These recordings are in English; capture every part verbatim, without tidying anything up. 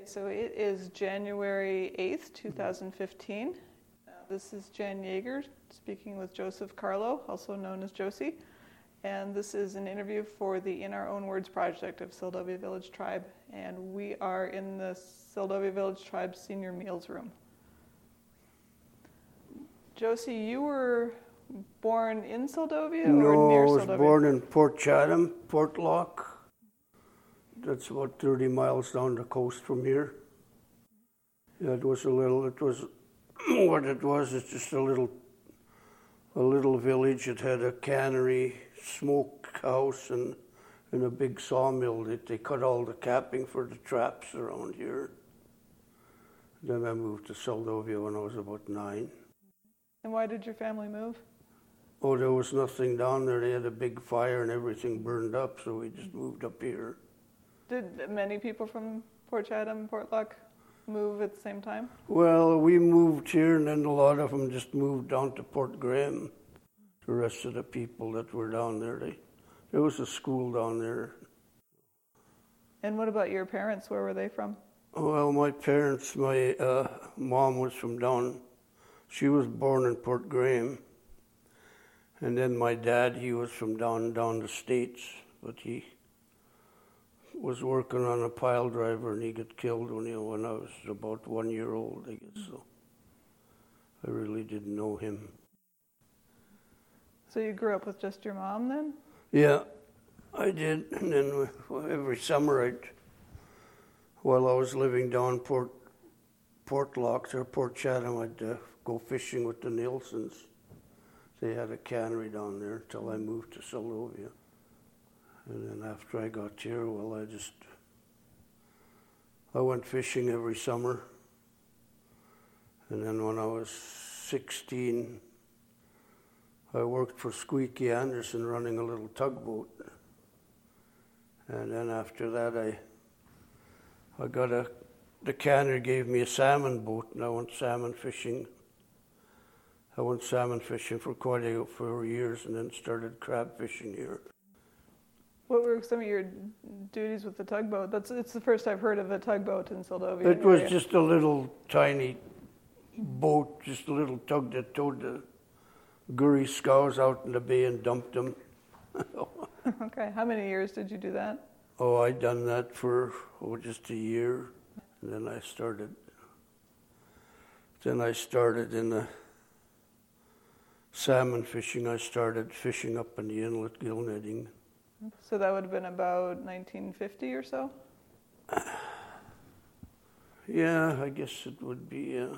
So it is January eighth, twenty fifteen. Uh, this is Jan Yeager speaking with Joseph Carlo, also known as Josie. And this is an interview for the In Our Own Words project of Seldovia Village Tribe. And we are in the Seldovia Village Tribe Senior Meals Room. Josie, you were born in Seldovia no, or near Seldovia? No, I was born in Port Chatham, Portlock. That's about thirty miles down the coast from here. Yeah, it was a little, it was, what it was, it's just a little, a little village. It had a cannery, smoke house, and, and a big sawmill. They, they cut all the capping for the traps around here. Then I moved to Seldovia when I was about nine. And why did your family move? Oh, there was nothing down there. They had a big fire and everything burned up, so we just moved up here. Did many people from Port Chatham and Portlock move at the same time? Well, we moved here, and then a lot of them just moved down to Port Graham. The rest of the people that were down there, they, there was a school down there. And what about your parents? Where were they from? Well, my parents, my uh, mom was from down, she was born in Port Graham. And then my dad, he was from down down the States, but he was working on a pile driver and he got killed when, he, when I was about one year old, I guess. So I really didn't know him. So you grew up with just your mom then? Yeah, I did. And then every summer, I'd, while I was living down Port Portlock or Port Chatham, I'd uh, go fishing with the Nielsen's. They had a cannery down there until I moved to Seldovia. And then after I got here, well, I just, I went fishing every summer. And then when I was sixteen, I worked for Squeaky Anderson running a little tugboat. And then after that, I, I got a, the cannery gave me a salmon boat, and I went salmon fishing. I went salmon fishing for quite a few years, and then started crab fishing here. What were some of your duties with the tugboat? That's it's the first I've heard of a tugboat in Seldovia. It was just a little tiny boat, just a little tug that towed the gurry scows out in the bay and dumped them. Okay, how many years did you do that? Oh, I done that for oh, just a year, and then I started. Then I started in the salmon fishing. I started fishing up in the inlet, gill netting. So that would have been about nineteen fifty or so? Yeah, I guess it would be, yeah.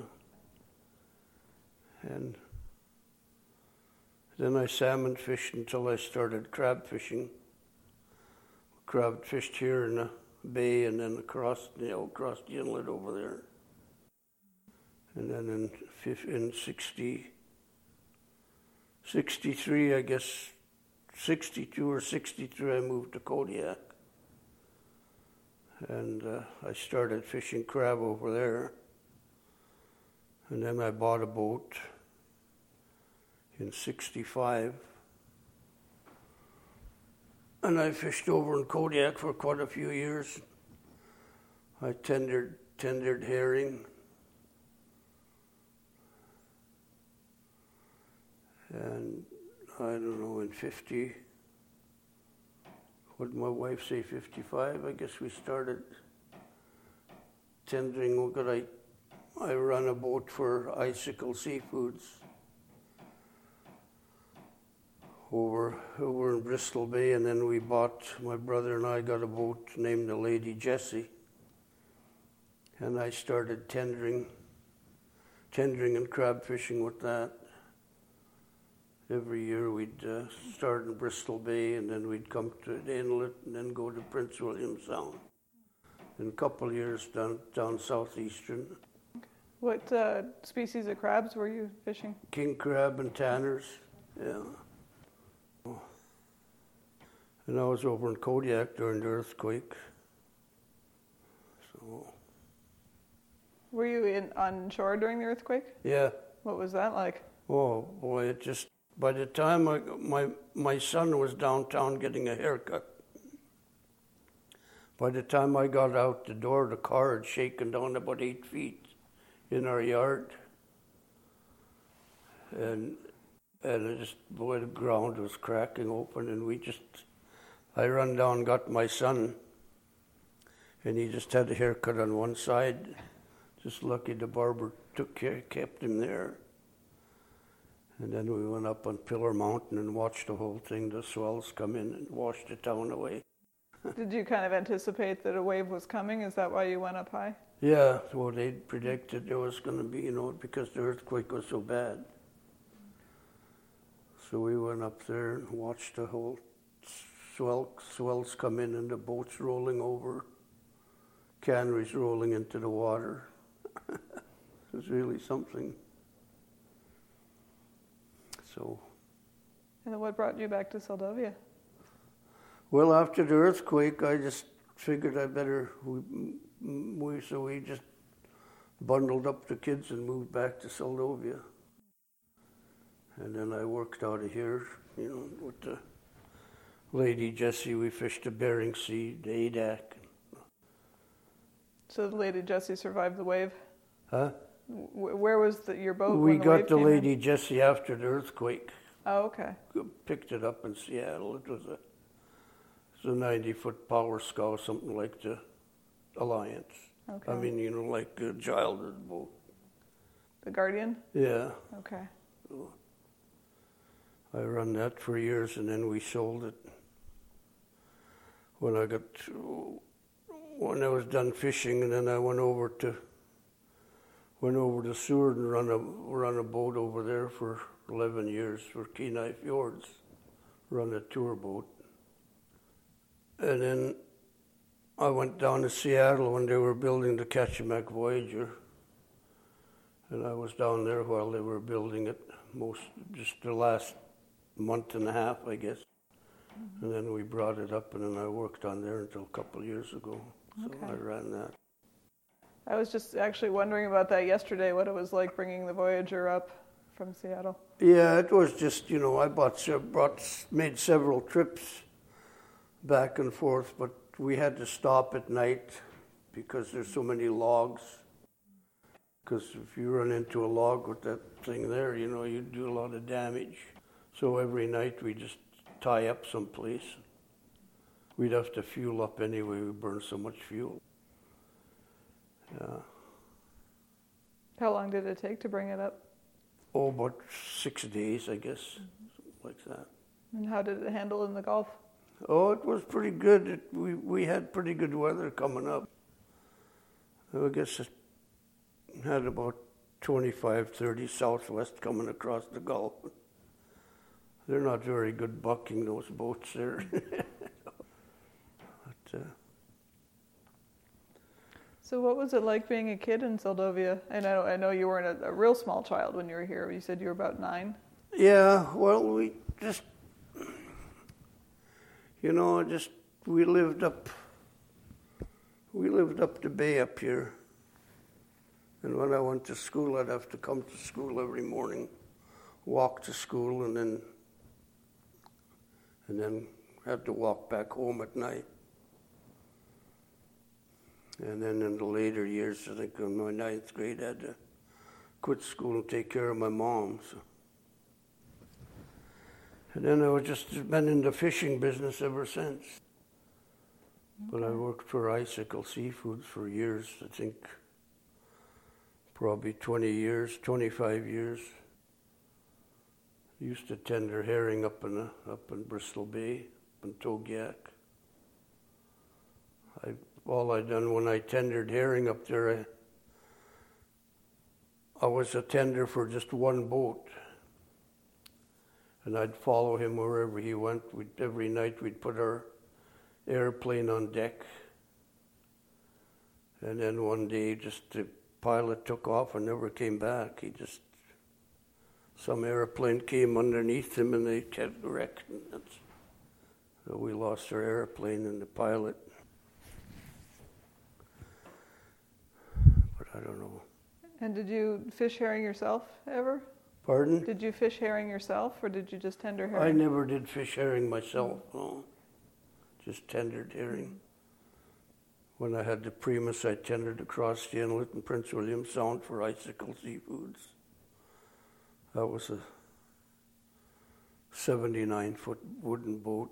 And then I salmon fished until I started crab fishing. Crab fished here in the bay and then across, you know, across the inlet over there. And then in, in sixty, sixty-three, I guess, sixty-two or sixty-three, I moved to Kodiak. And uh, I started fishing crab over there. And then I bought a boat in sixty-five. And I fished over in Kodiak for quite a few years. I tendered, tendered herring. And I don't know, in fifty, what did my wife say, fifty-five? I guess we started tendering. What could I? I run a boat for Icicle Seafoods over over in Bristol Bay, and then we bought. My brother and I got a boat named the Lady Jessie, and I started tendering, tendering and crab fishing with that. Every year we'd uh, start in Bristol Bay, and then we'd come to the inlet, and then go to Prince William Sound. And a couple of years down down southeastern. What uh, species of crabs were you fishing? King crab and tanners, yeah. And I was over in Kodiak during the earthquake. So. Were you in on shore during the earthquake? Yeah. What was that like? Oh boy, it just. By the time I, my my son was downtown getting a haircut, By the time I got out the door, the car had shaken down about eight feet in our yard. And and it just, boy, the ground was cracking open, and we just, I run down, got my son, and he just had a haircut on one side. Just lucky the barber took care, kept him there. And then we went up on Pillar Mountain and watched the whole thing, the swells come in and wash the town away. Did you kind of anticipate that a wave was coming? Is that why you went up high? Yeah, well, they predicted there was going to be, you know, because the earthquake was so bad. So we went up there and watched the whole swell, swells come in and the boats rolling over, canneries rolling into the water. It was really something. So. And then what brought you back to Seldovia? Well, after the earthquake, I just figured I better, we, we, so we just bundled up the kids and moved back to Seldovia. And then I worked out of here, you know, with the lady Jessie. We fished the Bering Sea, the Adak. So the lady Jessie survived the wave? Huh? W- where was the, your boat? We when the got wave the came lady in? Jessie after the earthquake. Oh, okay. Picked it up in Seattle. It was a, it was a ninety-foot power scow, something like the Alliance. Okay. I mean, you know, like a childhood boat. The Guardian? Yeah. Okay. So I run that for years, and then we sold it. When I got, when I was done fishing, and then I went over to, went over to Seward and run a run a boat over there for eleven years for Kenai Fjords, run a tour boat. And then I went down to Seattle when they were building the Kachemak Voyager, and I was down there while they were building it, most just the last month and a half, I guess. Mm-hmm. And then we brought it up, and then I worked on there until a couple of years ago. So okay. I ran that. I was just actually wondering about that yesterday, what it was like bringing the Voyager up from Seattle. Yeah, it was just, you know, I bought, brought, made several trips back and forth, but we had to stop at night because there's so many logs. Because if you run into a log with that thing there, you know, you do a lot of damage. So every night we just tie up someplace. We'd have to fuel up anyway, we burn so much fuel. Yeah. How long did it take to bring it up? Oh, about six days, I guess, mm-hmm. something like that. And how did it handle in the Gulf? Oh, it was pretty good. It, we, we had pretty good weather coming up. I guess it had about twenty-five, thirty southwest coming across the Gulf. They're not very good bucking, those boats there. but, uh, so what was it like being a kid in Seldovia? And I know, I know you weren't a, a real small child when you were here. You said you were about nine. Yeah, well, we just, you know, just, we lived up, we lived up the bay up here. And when I went to school, I'd have to come to school every morning, walk to school, and then and then had to walk back home at night. And then in the later years, I think in my ninth grade, I had to quit school and take care of my mom. So. And then I was just been in the fishing business ever since. Okay. But I worked for Icicle Seafoods for years, I think. Probably twenty years, twenty-five years. Used to tender herring up in a, up in Bristol Bay, up in Togiak. I all I done when I tendered herring up there, I, I was a tender for just one boat, and I'd follow him wherever he went. We'd, every night we'd put our airplane on deck, and then one day just the pilot took off and never came back. He just, some airplane came underneath him and they kept wrecked. So we lost our airplane and the pilot. But I don't know. And did you fish herring yourself ever? Pardon? Did you fish herring yourself or did you just tender herring? I never did fish herring myself, no. Just tendered herring. When I had the Primus, I tended across the inlet in Prince William Sound for Icicle Seafoods. That was a seventy-nine foot wooden boat.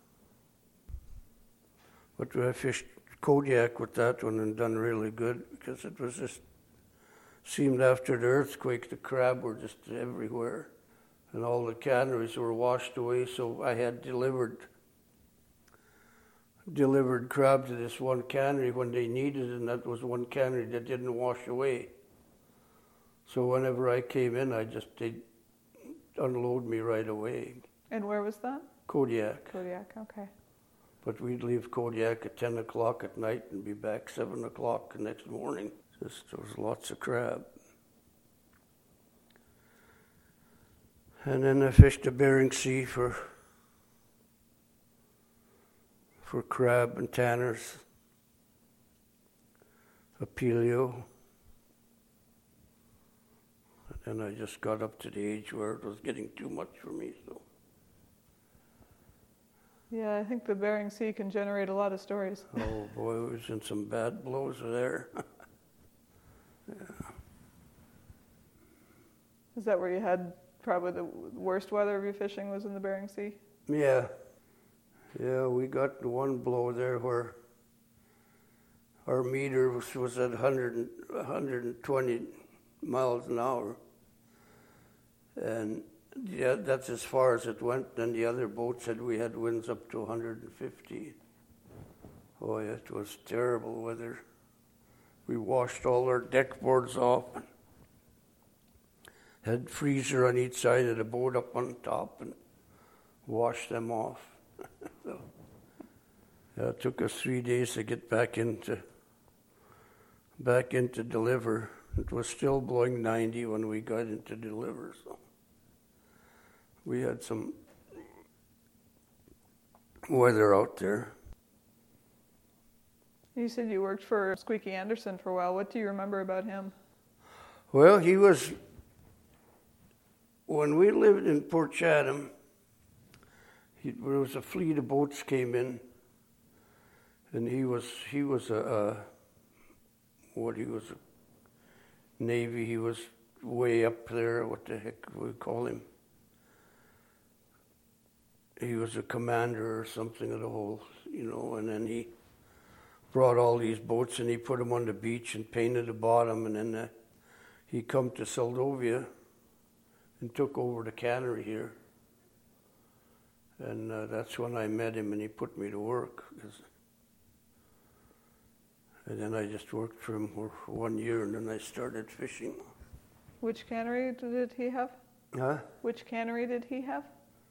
But I fished Kodiak with that one and done really good because it was just, seemed after the earthquake, the crab were just everywhere. And all the canneries were washed away, so I had delivered delivered crab to this one cannery when they needed it, and that was one cannery that didn't wash away. So whenever I came in, I just, they'd unload me right away. And where was that? Kodiak. Kodiak, okay. But we'd leave Kodiak at ten o'clock at night and be back seven o'clock the next morning. Just, there was lots of crab. And then I fished the Bering Sea for for crab and tanners, Apelio. And then I just got up to the age where it was getting too much for me, so. Yeah, I think the Bering Sea can generate a lot of stories. Oh boy, we was in some bad blows there. Yeah. Is that where you had probably the worst weather of your fishing was in the Bering Sea? Yeah. Yeah, we got one blow there where our meter was, was at one hundred, one hundred twenty miles an hour. And yeah, that's as far as it went. Then the other boat said we had winds up to one hundred fifty. Oh, yeah, it was terrible weather. We washed all our deck boards off. Had freezer on each side of the boat up on top and washed them off. So, yeah, it took us three days to get back into back into deliver. It was still blowing ninety when we got into deliver. So we had some weather out there. You said you worked for Squeaky Anderson for a while. What do you remember about him? Well, he was, when we lived in Port Chatham, he, there was a fleet of boats came in, and he was he was a, a what he was a Navy. He was way up there. What the heck would we call him? He was a commander or something of the whole, you know. And then he brought all these boats and he put them on the beach and painted the bottom. And then uh, he come to Seldovia and took over the cannery here. And uh, that's when I met him, and he put me to work. And then I just worked for him for one year, and then I started fishing. Which cannery did he have? Huh? Which cannery did he have?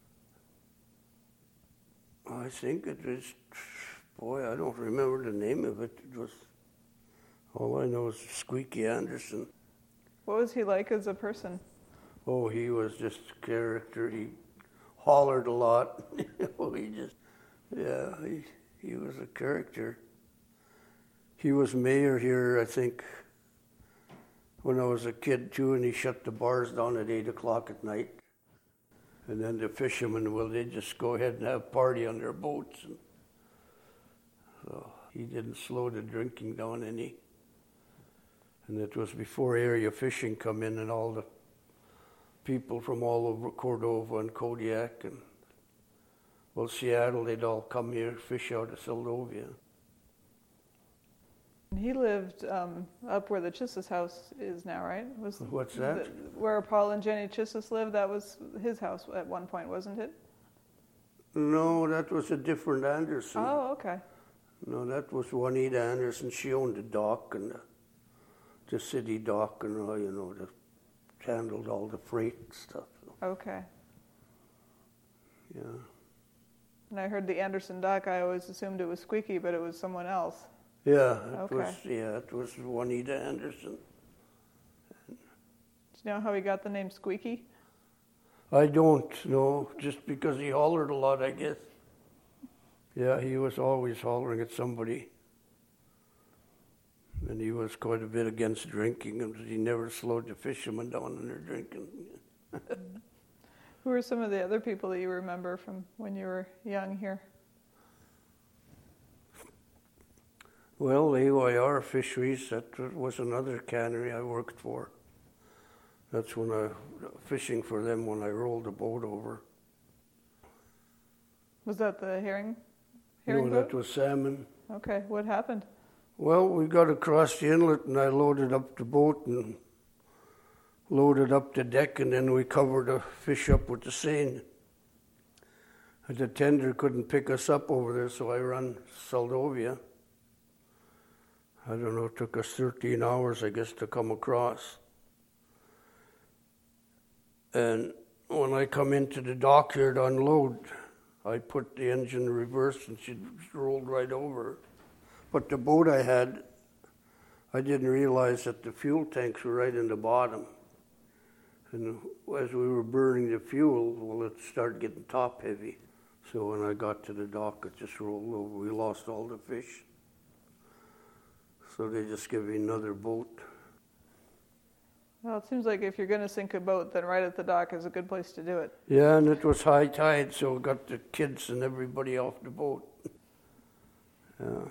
I think it was, boy, I don't remember the name of it. It was, all I know is Squeaky Anderson. What was he like as a person? Oh, he was just a character. He hollered a lot. he just, yeah, he, he was a character. He was mayor here, I think, when I was a kid too, and he shut the bars down at eight o'clock at night. And then the fishermen, well, they just go ahead and have a party on their boats. And so he didn't slow the drinking down any. And it was before area fishing come in, and all the people from all over Cordova and Kodiak and, well, Seattle, they'd all come here, fish out of Seldovia. He lived um, up where the Chisses house is now, right? Was What's that? The, where Paul and Jenny Chisses lived, that was his house at one point, wasn't it? No, that was a different Anderson. Oh, okay. No, that was Juanita Anderson. She owned the dock and the, the city dock and all, you know, the, handled all the freight and stuff. Okay. Yeah. And I heard the Anderson dock, I always assumed it was Squeaky, but it was someone else. Yeah, it Okay. was, yeah, it was Juanita Anderson. Do you know how he got the name Squeaky? I don't know, just because he hollered a lot, I guess. Yeah, he was always hollering at somebody. And he was quite a bit against drinking, and he never slowed the fishermen down in their drinking. Who are some of the other people that you remember from when you were young here? Well, A Y R Fisheries, that was another cannery I worked for. That's when I, fishing for them when I rolled the boat over. Was that the herring? herring No, boat? that was salmon. Okay, what happened? Well, we got across the inlet and I loaded up the boat and loaded up the deck, and then we covered the fish up with the seine. And the tender couldn't pick us up over there, so I ran Seldovia. I don't know, it took us thirteen hours, I guess, to come across. And when I come into the dock here to unload, I put the engine in reverse and she rolled right over. But the boat I had, I didn't realize that the fuel tanks were right in the bottom. And as we were burning the fuel, well, it started getting top heavy. So when I got to the dock, it just rolled over. We lost all the fish. So they just gave me another boat. Well, it seems like if you're going to sink a boat, then right at the dock is a good place to do it. Yeah, and it was high tide, so it got the kids and everybody off the boat. Yeah.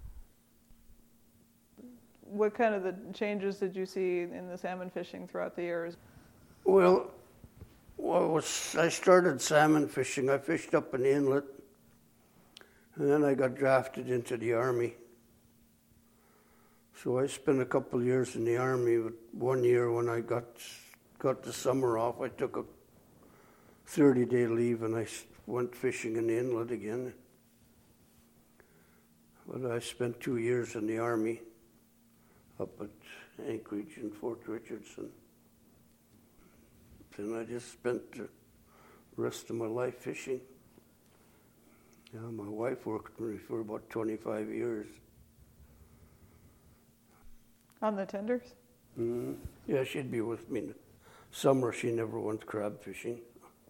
What kind of the changes did you see in the salmon fishing throughout the years? Well, well was, I started salmon fishing. I fished up in the inlet, and then I got drafted into the Army. So I spent a couple of years in the Army, but one year when I got got the summer off, I took a thirty-day leave and I went fishing in the inlet again. But I spent two years in the Army up at Anchorage and Fort Richardson. Then I just spent the rest of my life fishing. Yeah, my wife worked with me for about twenty-five years. On the tenders? Mm-hmm. Yeah, she'd be with me. Summer, she never went crab fishing.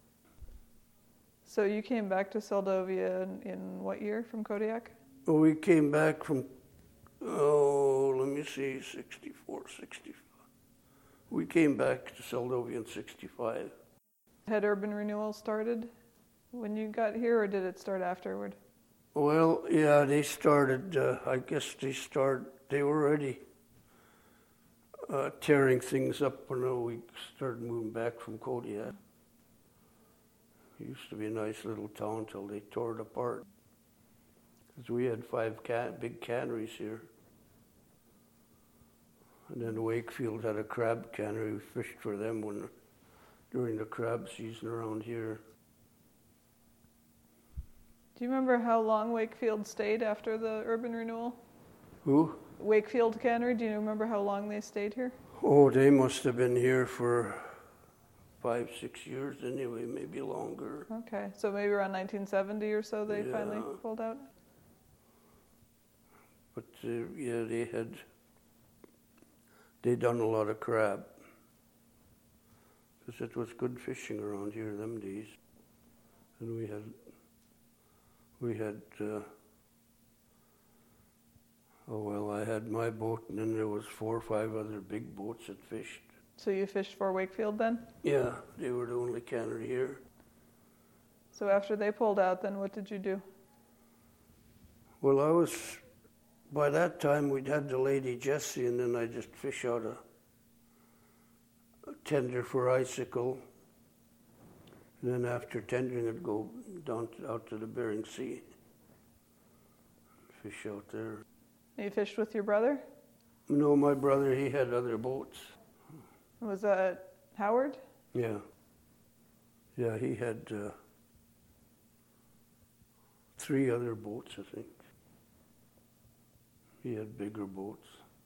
So you came back to Seldovia in, in what year from Kodiak? Well, we came back from, oh, let me see, sixty-four, sixty-five. We came back to Seldovia in sixty-five. Had urban renewal started when you got here, or did it start afterward? Well, yeah, they started, uh, I guess they started, they were ready. Uh, tearing things up when uh, we started moving back from Kodiak. It used to be a nice little town till they tore it apart. Because we had five can- big canneries here. And then Wakefield had a crab cannery. We fished for them when during the crab season around here. Do you remember how long Wakefield stayed after the urban renewal? Who? Wakefield Cannery, do you remember how long they stayed here? Oh, they must have been here for five, six years anyway, maybe longer. Okay, so maybe around nineteen seventy or so they Yeah. finally pulled out? But uh, yeah, they had, they done a lot of crab. Because it was good fishing around here them days. And we had, we had, uh, oh, well, I had my boat, and then there was four or five other big boats that fished. So you fished for Wakefield then? Yeah, they were the only cannery here. So after they pulled out, then what did you do? Well, I was, by that time, we'd had the Lady Jessie, and then I just fish out a, a tender for icicle. And then after tendering, I'd go down to, out to the Bering Sea, fish out there. You fished with your brother? No, my brother, he had other boats. Was that Howard? Yeah. Yeah, he had uh, three other boats, I think. He had bigger boats.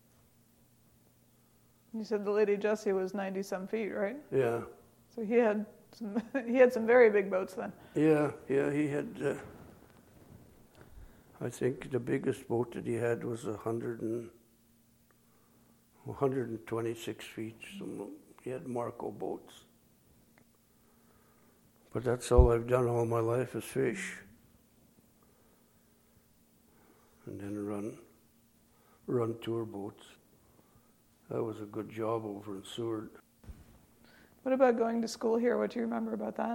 You said the Lady Jessie was ninety-some feet, right? Yeah. So he had some, he had some very big boats then. Yeah, yeah, he had, uh, I think the biggest boat that he had was a hundred and, one hundred twenty-six feet. Some, he had Marco boats. But that's all I've done all my life is fish. And then run, run tour boats. That was a good job over in Seward. What about going to school here? What do you remember about that?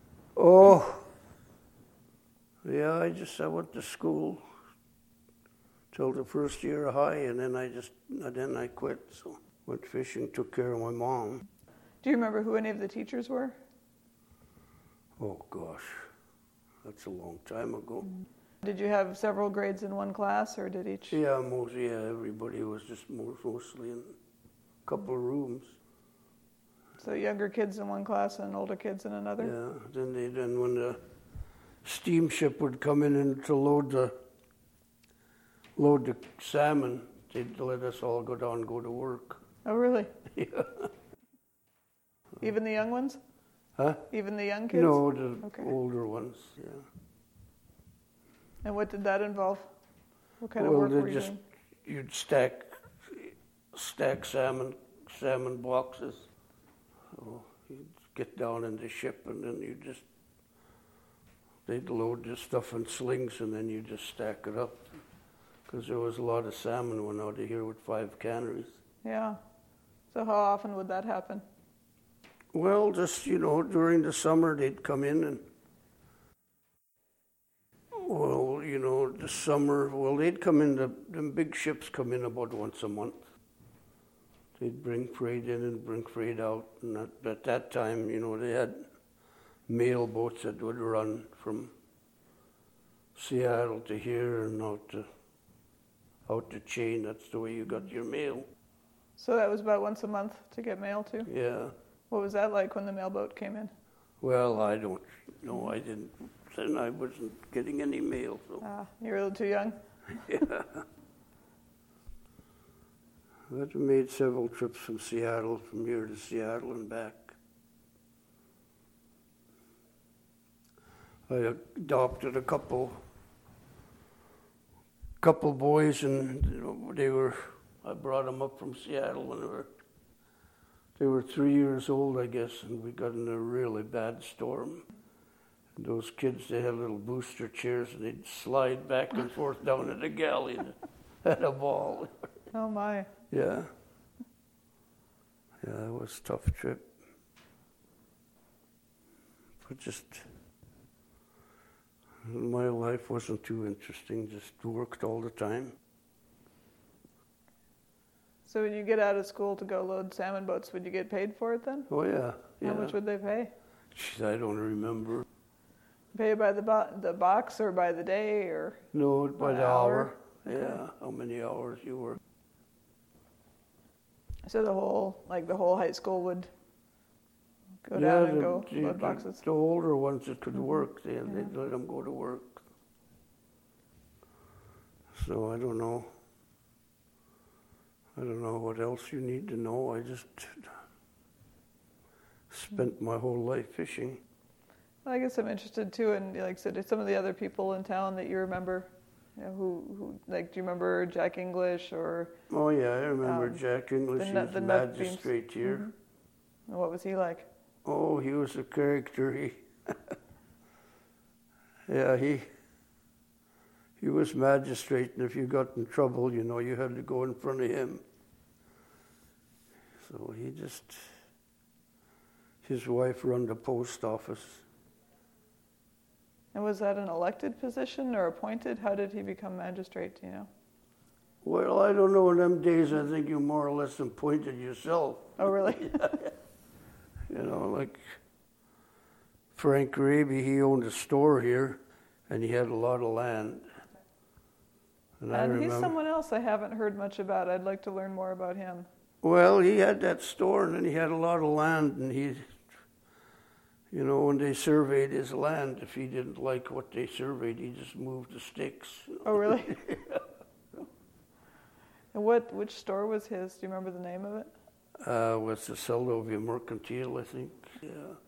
Oh, yeah, I just, I went to school. till the first year of high, and then I just, and then I quit. So went fishing, took care of my mom. Do you remember who any of the teachers were? Oh gosh, that's a long time ago. Did you have several grades in one class, or did each? Yeah, most, yeah, everybody was just more, mostly in a couple of rooms. So younger kids in one class and older kids in another? Yeah, then they, then when the steamship would come in and to load the, load the salmon, they'd let us all go down and go to work. Oh, really? Yeah. Even the young ones? Huh? Even the young kids? No, the Okay. older ones, yeah. And what did that involve? What kind well, of work they were you just, doing? you'd stack, stack salmon, salmon boxes. So you'd get down in the ship, and then you just, they'd load the stuff in slings, and then you just stack it up. Because there was a lot of salmon went out of here with five canneries. Yeah. So how often would that happen? Well, just, you know, during the summer they'd come in and, well, you know, the summer, well, they'd come in, the, the big ships come in about once a month. They'd bring freight in and bring freight out. And at, at that time, you know, they had mail boats that would run from Seattle to here and out to, out to Chain. That's the way you got your mail. So that was about once a month to get mail too? Yeah. What was that like when the mailboat came in? Well, I don't know. I didn't. Then I wasn't getting any mail. So. Ah, you were a little too young? Yeah. I've made several trips from Seattle, from here to Seattle and back. I adopted a couple, couple boys, and they were. I brought them up from Seattle when they were. They were three years old, I guess, and we got in a really bad storm. And those kids, they had little booster chairs, and they'd slide back and forth down in the galley and had a ball. Oh, my. Yeah. Yeah, it was a tough trip. But just, my life wasn't too interesting, just worked all the time. So when you get out of school to go load salmon boats, would you get paid for it then? Oh, yeah. yeah. How much would they pay? Jeez, I don't remember. Pay by the bo- the box or by the day or? No, by the hour? hour. Yeah, how many hours you work. So the whole, like the whole high school would go yeah, down and the, go the, load the, boxes? the older ones that could Mm-hmm. work, they, Yeah. they'd let them go to work. So I don't know. I don't know what else you need to know. I just spent my whole life fishing. Well, I guess I'm interested too in, like I said, some of the other people in town that you remember. You know, who, who, like, do you remember Jack English or? Oh yeah, I remember Um, Jack English. the He nut- was the a nut magistrate beams. here. Mhm. And what was he like? Oh, he was a character. He, yeah, he, he was magistrate, and if you got in trouble, you know, you had to go in front of him. So he just, his wife run the post office. And was that an elected position or appointed? How did he become magistrate, do you know? Well, I don't know. In them days, I think you more or less appointed yourself. Oh, really? You know, like Frank Raby, he owned a store here, and he had a lot of land. And, I And remember, he's someone else I haven't heard much about. I'd like to learn more about him. well, he had that store, and then he had a lot of land, and he, you know, when they surveyed his land, if he didn't like what they surveyed, he just moved the stakes. Oh, really? And what, which store was his? Do you remember the name of it? Uh, was the Seldovia Mercantile, I think. Yeah.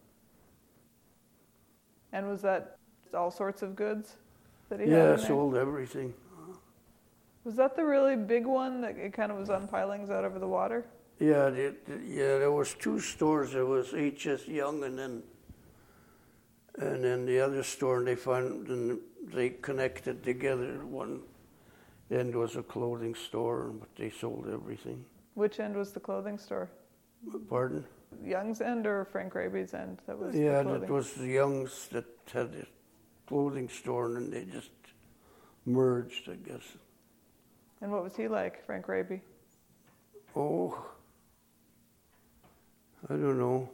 And was that all sorts of goods that he Yeah, had in there? sold everything. Was that the really big one that it kind of was on pilings out over the water? Yeah, the, the, yeah. There was two stores. There was H S Young, and then and then the other store. And they found and they connected together. One end was a clothing store, but they sold everything. Which end was the clothing store? Pardon? Young's end or Frank Raby's end? That was Yeah, the clothing. that was the Youngs that had the clothing store, and then they just merged, I guess. And what was he like, Frank Raby? Oh, I don't know.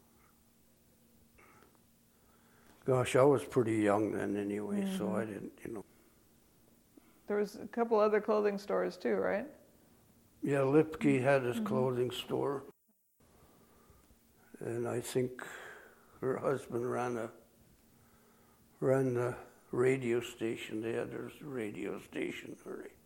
Gosh, I was pretty young then anyway, mm-hmm. so I didn't, you know. There was a couple other clothing stores too, right? Yeah, Lipke had his mm-hmm. clothing store. And I think her husband ran a ran the radio station. They had their radio station.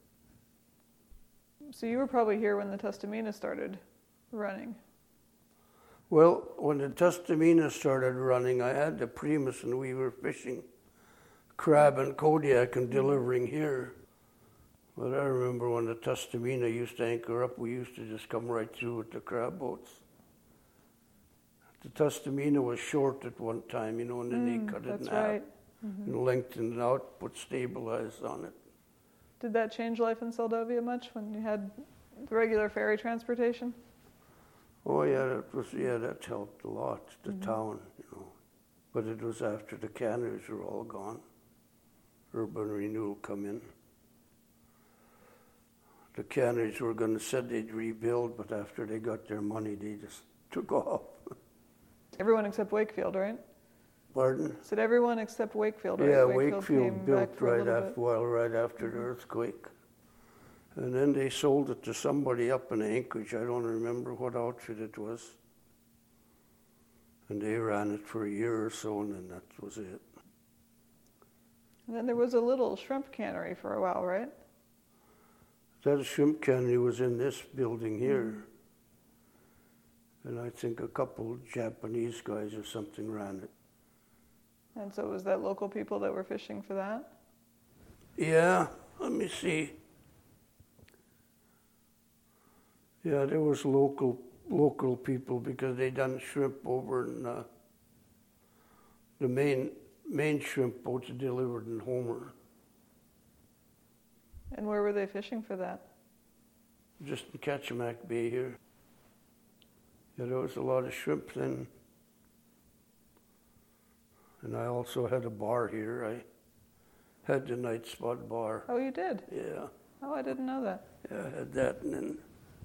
So you were probably here when the Tustumena started running. Well, when the Tustumena started running, I had the Primus and we were fishing crab and Kodiak and delivering here. But I remember when the Tustumena used to anchor up, we used to just come right through with the crab boats. The Tustumena was short at one time, you know, and then mm, they cut it in half right. mm-hmm. and lengthened it out, put stabilized on it. Did that change life in Seldovia much when you had the regular ferry transportation? Oh yeah, that was yeah, that helped a lot. The mm-hmm. town, you know, but it was after the canneries were all gone. Urban renewal come in. The canneries were going to said they'd rebuild, but after they got their money, they just took off. Everyone except Wakefield, right? Pardon? Said everyone except Wakefield, right? Yeah, Wakefield, Wakefield built right after, well, right after mm-hmm. the earthquake. And then they sold it to somebody up in Anchorage. I don't remember what outfit it was. And they ran it for a year or so, and then that was it. And then there was a little shrimp cannery for a while, right? That shrimp cannery was in this building here. Mm-hmm. And I think a couple Japanese guys or something ran it. And so was that local people that were fishing for that? Yeah, let me see. Yeah, there was local local people because they done shrimp over in uh, the main main shrimp boats delivered in Homer. And where were they fishing for that? Just in Kachemak Bay here. Yeah, there was a lot of shrimp then. And I also had a bar here. I had the Night Spot bar. Oh, you did? Yeah. Oh, I didn't know that. Yeah, I had that, and then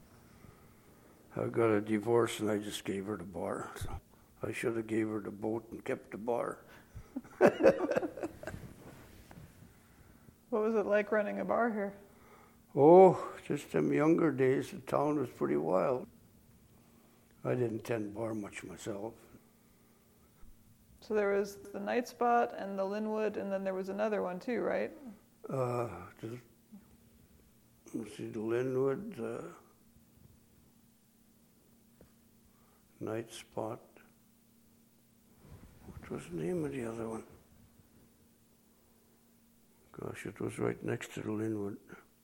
I got a divorce, and I just gave her the bar. So I should have gave her the boat and kept the bar. What was it like running a bar here? Oh, just them younger days, the town was pretty wild. I didn't tend bar much myself. So there was the Night Spot and the Linwood, and then there was another one too, right? Uh, the, let's see, the Linwood, uh, Night Spot. What was the name of the other one? Gosh, it was right next to the Linwood.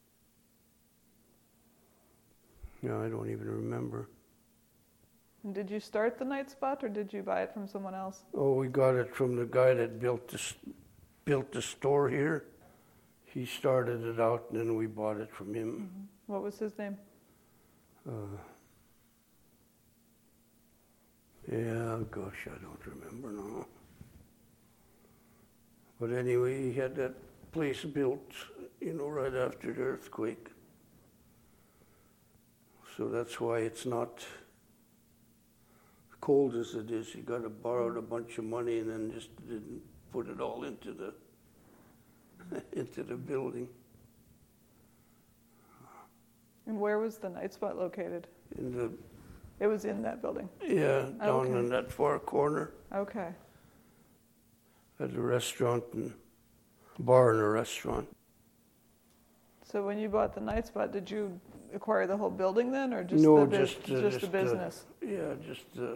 Yeah, I don't even remember. And did you start the Night Spot, or did you buy it from someone else? Oh, we got it from the guy that built the, built the store here. He started it out, and then we bought it from him. Mm-hmm. What was his name? Uh, yeah, gosh, I don't remember now. But anyway, he had that place built, you know, right after the earthquake. So that's why it's not cold as it is. You got to borrow a bunch of money and then just didn't put it all into the into the building. And where was the Night Spot located? In the. It was in that building. Yeah, down okay. in that far corner. Okay. At a restaurant and bar and a restaurant. So when you bought the Night Spot, did you acquire the whole building then, or just no, the just uh, just, just the business? Uh, yeah, just the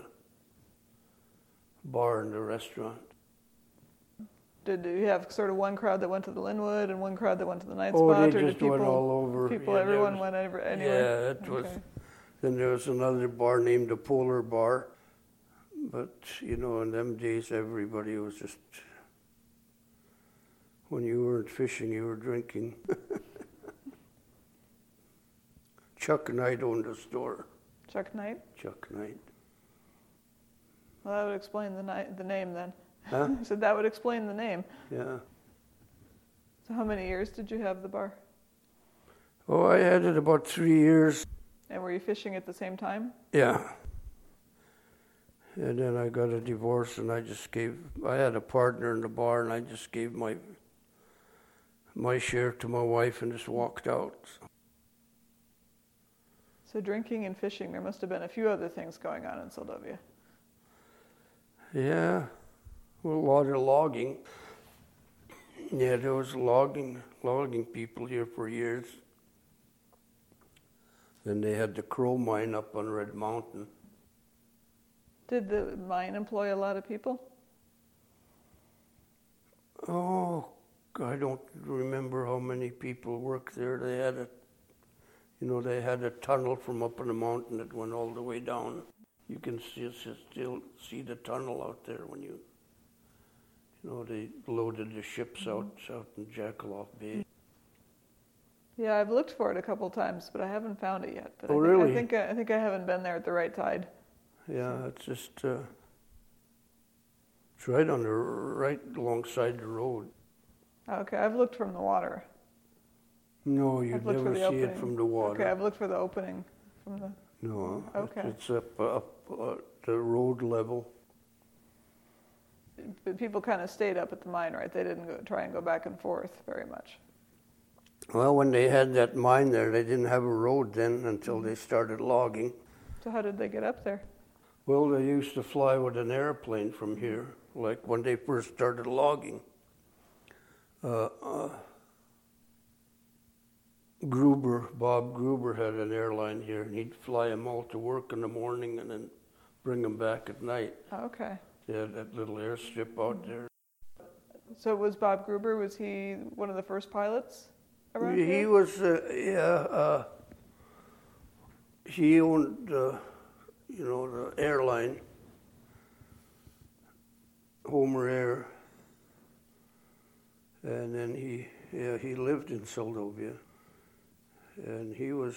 bar and the restaurant. Did you have sort of one crowd that went to the Linwood and one crowd that went to the Night oh, Spot, they or just did people went all over? People, yeah, everyone was, went over anywhere. Yeah, it okay. was. Then there was another bar named the Polar Bar, but you know, in them days, everybody was just. When you weren't fishing, you were drinking. Chuck Knight owned a store. Chuck Knight? Chuck Knight. Well, that would explain the ni- the name then. Huh? So that would explain the name. Yeah. So how many years did you have the bar? Oh, I had it about three years. And were you fishing at the same time? Yeah. And then I got a divorce, and I just gave, I had a partner in the bar, and I just gave my my share to my wife and just walked out. So drinking and fishing, there must have been a few other things going on in Seldovia. Yeah, well, a lot of logging. Yeah, there was logging, logging people here for years. Then they had the Crow mine up on Red Mountain. Did the mine employ a lot of people? Oh, I don't remember how many people worked there. They had a, you know, they had a tunnel from up on the mountain that went all the way down. You can see, still see the tunnel out there when you, you know, they loaded the ships out out in Jackaloff Bay. Yeah, I've looked for it a couple times, but I haven't found it yet. But Oh, I think, really? I think I, I think I haven't been there at the right tide. Yeah, it's just, uh, it's right on the, right alongside the road. Okay, I've looked from the water. No, you'd I've looked for never the see opening. it from the water. Okay, I've looked for the opening from the. No, Okay. it's, it's up, up uh, the road level. But people kind of stayed up at the mine, right? They didn't go, try and go back and forth very much. Well, when they had that mine there, they didn't have a road then until they started logging. So how did they get up there? Well, they used to fly with an airplane from here, like when they first started logging. Uh, uh, Gruber, Bob Gruber had an airline here, and he'd fly them all to work in the morning and then bring them back at night. Okay. They had that little airstrip out there. So was Bob Gruber, was he one of the first pilots around He here? was, uh, yeah, uh, he owned, uh, you know, the airline, Homer Air, and then he, yeah, he lived in Seldovia, and he was,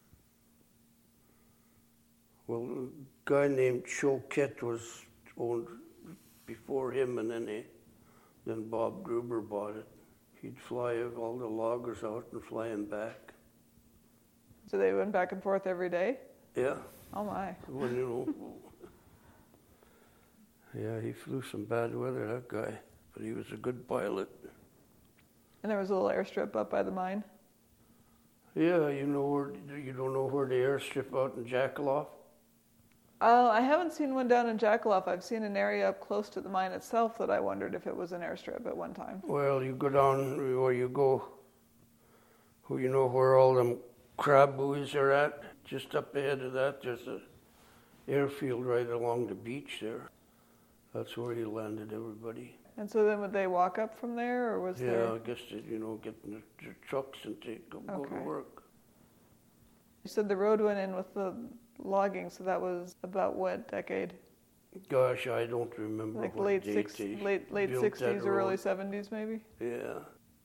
well, a guy named Choquette was owned before him, and then he, then Bob Gruber bought it. He'd fly all the loggers out and fly them back. So they went back and forth every day? Yeah. Oh my. When, you know, yeah, he flew some bad weather, that guy, but he was a good pilot. And there was a little airstrip up by the mine? Yeah, you know where, you don't know where the airstrip out in Jackaloff? Uh, I haven't seen one down in Jackaloff. I've seen an area up close to the mine itself that I wondered if it was an airstrip at one time. Well, you go down where you go, who you know where all them crab buoys are at. Just up ahead of that, there's a airfield right along the beach there. That's where he landed everybody. And so then would they walk up from there, or was Yeah, there... I guess they, you know, get in the, the trucks and take go, go to Okay. work. You said the road went in with the logging, so that was about what decade? Gosh, I don't remember Like what late date six, they late late built that sixties or early road. seventies, maybe. Yeah.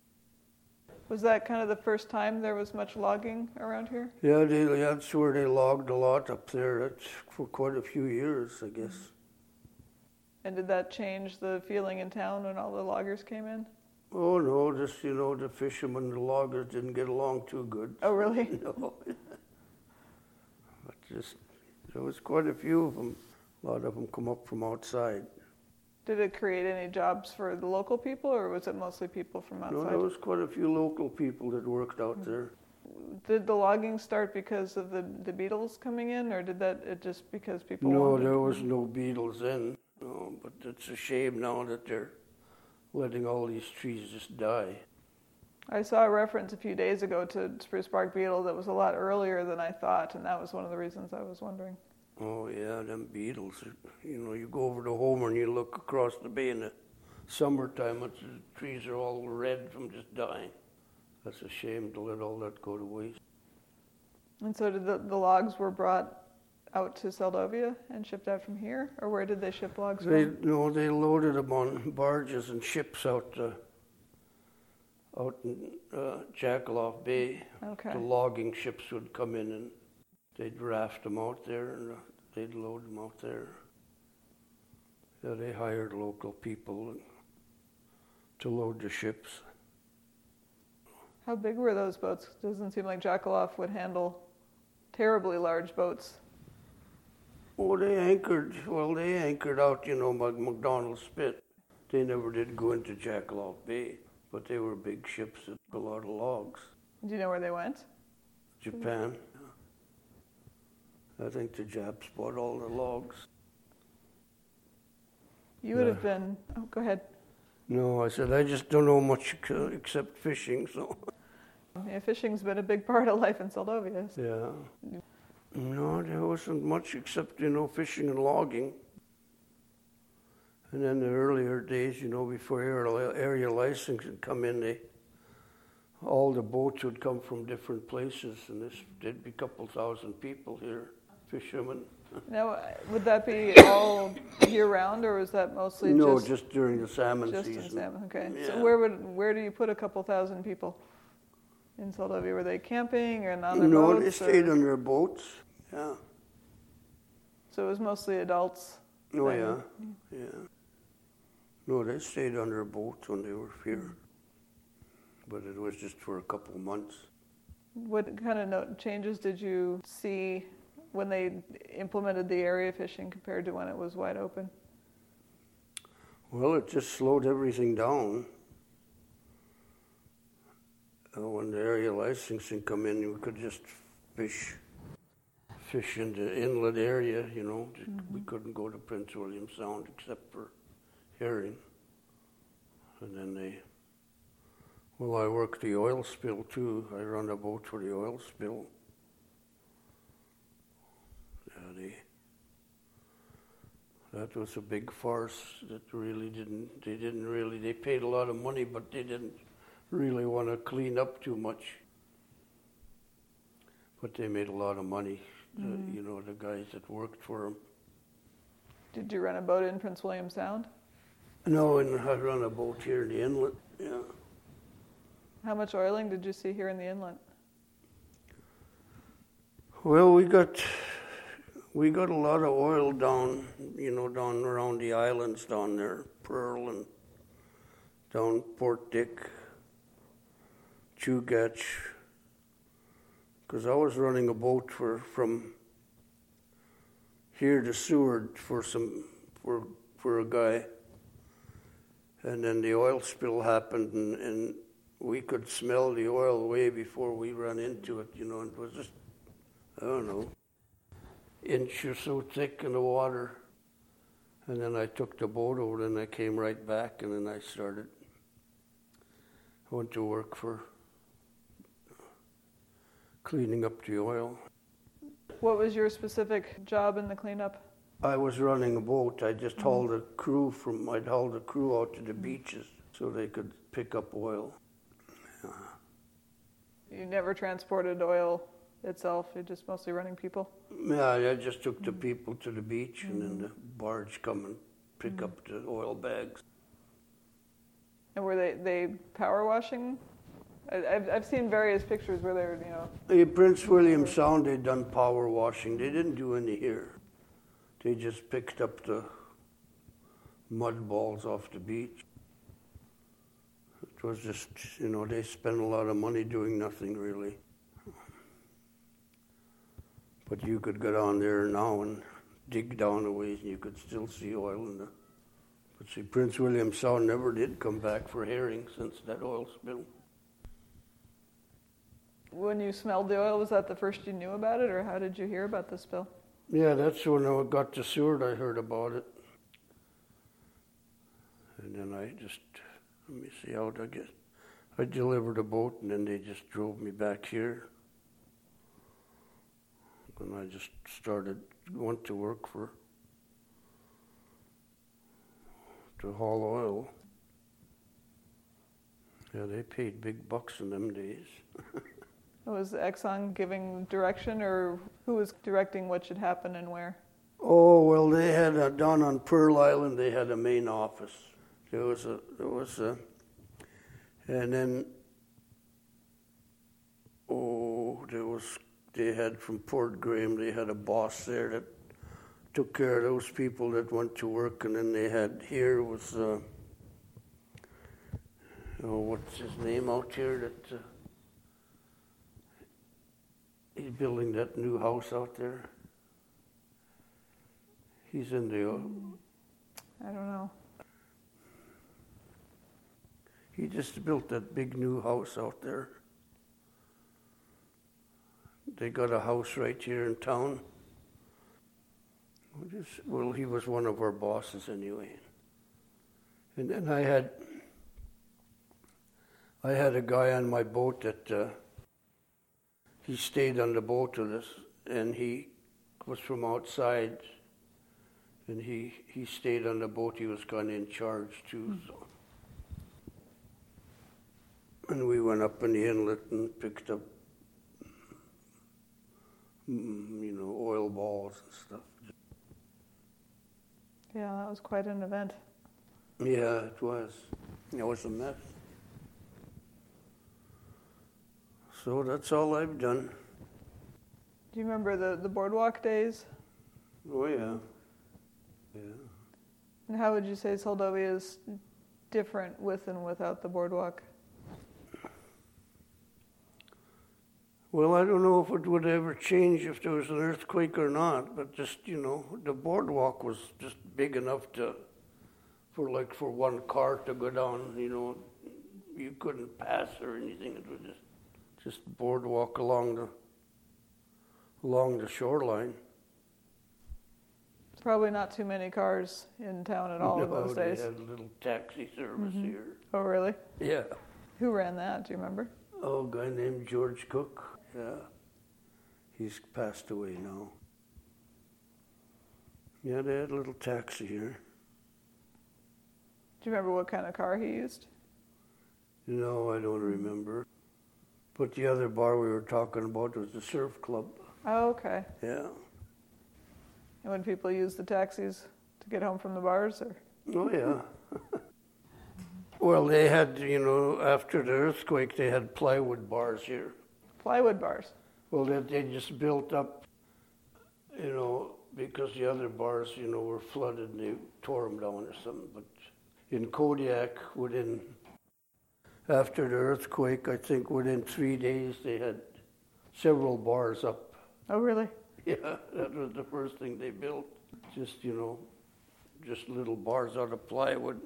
Was that kind of the first time there was much logging around here? Yeah, they, that's where they logged a lot up there. That's for quite a few years, I guess. And did that change the feeling in town when all the loggers came in? Oh, no, just, you know, the fishermen and the loggers didn't get along too good. Oh, really? No. But just, there was quite a few of them. A lot of them come up from outside. Did it create any jobs for the local people, or was it mostly people from outside? No, there was quite a few local people that worked out there. Did the logging start because of the, the beetles coming in, or did that it just because people No, wanted there was no beetles then. No, but it's a shame now that they're letting all these trees just die. I saw a reference a few days ago to spruce bark beetle that was a lot earlier than I thought, and that was one of the reasons I was wondering. Oh yeah, them beetles. You know, you go over to Homer and you look across the bay in the summertime, it's, the trees are all red from just dying. That's a shame to let all that go to waste. And so did the, the logs were brought out to Seldovia and shipped out from here, or where did they ship logs They from? no, they loaded them on barges and ships out uh, out in uh, Jackaloff Bay. Okay. The logging ships would come in and they'd raft them out there and uh, they'd load them out there. Yeah, they hired local people to load the ships. How big were those boats? Doesn't seem like Jackaloff would handle terribly large boats. Oh, they anchored, well, they anchored out, you know, Mac- McDonald Spit. They never did go into Jackaloff Bay, but they were big ships that took a lot of logs. Do you know where they went? Japan. I think the Japs bought all the logs. You would Yeah. have been, oh, go ahead. No, I said, I just don't know much ex- except fishing, so. Yeah, fishing's been a big part of life in Seldovia. So. Yeah. No, there wasn't much except, you know, fishing and logging. And then the earlier days, you know, before area, area license had come in, they, all the boats would come from different places, and this there'd be a couple thousand people here, fishermen. Now, would that be all year round, or was that mostly no, just, just during the salmon just season. in salmon? Okay. Yeah. So where would where do you put a couple thousand people in Seldovia? Were they camping and on their No, boats? they stayed or? on their boats. Yeah. So it was mostly adults. Oh, then? yeah. Yeah. No, they stayed on their boats when they were here. But it was just for a couple of months. What kind of no- changes did you see when they implemented the area fishing compared to when it was wide open? Well, it just slowed everything down. Uh, when the area licensing come in, we could just fish, fish in the inlet area. You know, mm-hmm. We couldn't go to Prince William Sound except for herring. And then they, well, I worked the oil spill too. I run a boat for the oil spill. Yeah, they. That was a big farce that really didn't, they didn't really, they paid a lot of money, but they didn't really want to clean up too much. But they made a lot of money, mm. the, you know, the guys that worked for them. Did you run a boat in Prince William Sound? No, and I run a boat here in the inlet, yeah. How much oiling did you see here in the inlet? Well, we got... We got a lot of oil down, you know, down around the islands down there, Pearl and down Port Dick, Chugach, because I was running a boat for from here to Seward for some for for a guy, and then the oil spill happened, and, and we could smell the oil way before we ran into it, you know, and it was just, I don't know, inch or so thick in the water. And then I took the boat over and I came right back, and then I started, I went to work for cleaning up the oil. What was your specific job in the cleanup? I was running a boat. I just mm-hmm. hauled the crew from, I'd haul the crew out to the beaches so they could pick up oil. Yeah. You never transported oil itself, you're just mostly running people? Yeah, I just took the people to the beach, mm-hmm. and then the barge come and pick mm-hmm. up the oil bags. And were they, they power washing? I, I've I've seen various pictures where they're, you know... In Prince William Sound, they'd done power washing. They didn't do any here. They just picked up the mud balls off the beach. It was just, you know, they spent a lot of money doing nothing really. But you could go down there now and dig down a ways, and you could still see oil in the... But see, Prince William Sound never did come back for herring since that oil spill. When you smelled the oil, was that the first you knew about it, or how did you hear about the spill? Yeah, that's when I got to Seward, I heard about it. And then I just, let me see how I get... I delivered a boat, and then they just drove me back here. And I just started, went to work for, to haul oil. Yeah, they paid big bucks in them days. Was Exxon giving direction, or who was directing what should happen and where? Oh, well, they had a, down on Pearl Island, they had a main office. There was a, there was a, and then, oh, there was, they had from Port Graham, they had a boss there that took care of those people that went to work, and then they had, here was, uh, oh, what's his name out here that, uh, he's building that new house out there. He's in the... Uh, I don't know. He just built that big new house out there. They got a house right here in town. Just, well, he was one of our bosses anyway. And then I had, I had a guy on my boat that uh, he stayed on the boat with us, and he was from outside, and he he stayed on the boat. He was kind of in charge too. Mm. So, and we went up in the inlet and picked up, you know, oil balls and stuff. Yeah, that was quite an event. Yeah, it was. It was a mess. So that's all I've done. Do you remember the, the boardwalk days? Oh, yeah. Yeah. And how would you say Soldovia is different with and without the boardwalk? Well, I don't know if it would ever change if there was an earthquake or not, but just, you know, the boardwalk was just big enough to, for like for one car to go down, you know, you couldn't pass or anything. It was just, just boardwalk along the, along the shoreline. Probably not too many cars in town at all no, in those days. They had a little taxi service mm-hmm. here. Oh, really? Yeah. Who ran that? Do you remember? Oh, a guy named George Cook. Yeah, he's passed away now. Yeah, they had a little taxi here. Do you remember what kind of car he used? No, I don't remember. But the other bar we were talking about was the Surf Club. Oh, okay. Yeah. And when people use the taxis to get home from the bars, or? Oh, yeah. Well, they had, you know, after the earthquake, they had plywood bars here. Plywood bars? Well, they, they just built up, you know, because the other bars, you know, were flooded and they tore them down or something. But in Kodiak, within, after the earthquake, I think within three days, they had several bars up. Oh, really? Yeah, that was the first thing they built. Just, you know, just little bars out of plywood.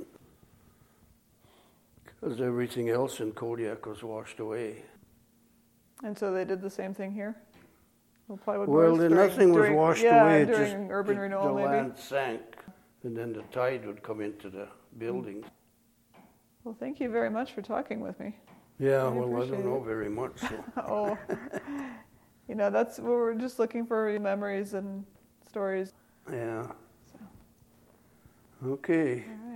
Because everything else in Kodiak was washed away. And so they did the same thing here? Well, plywood well bars then during, nothing during, was washed yeah, away. during just urban the, renewal, the maybe? land sank, and then the tide would come into the buildings. Well, thank you very much for talking with me. Yeah, I well, I don't know it. very much. So. Oh, you know, that's we're just looking for memories and stories. Yeah. So. Okay. All right.